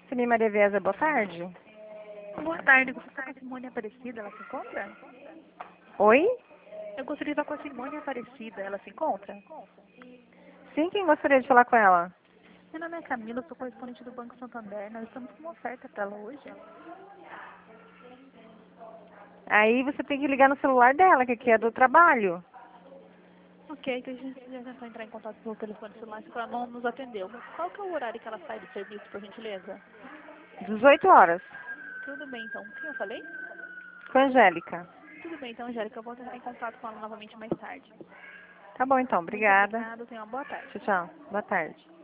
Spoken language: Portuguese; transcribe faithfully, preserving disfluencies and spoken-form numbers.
Cine Maria Viesa, boa tarde. Boa tarde, eu gostaria com a Simone Aparecida, ela se encontra? Oi? Eu gostaria de falar com a Simone Aparecida, ela se encontra? Sim, quem gostaria de falar com ela? Meu nome é Camila, eu sou correspondente do Banco Santander, nós estamos com uma oferta para ela hoje. Aí você tem que ligar no celular dela, que aqui é do trabalho. Ok, que a gente já tentou entrar em contato pelo telefone celular, só que ela não nos atendeu. Mas qual que é o horário que ela sai do serviço, por gentileza? dezoito horas. Tudo bem, então. Quem eu falei? Com a Angélica. Tudo bem, então, Angélica, eu vou entrar em contato com ela novamente mais tarde. Tá bom então, Muito obrigada. obrigada, tenha uma boa tarde. Tchau, tchau. Boa tarde.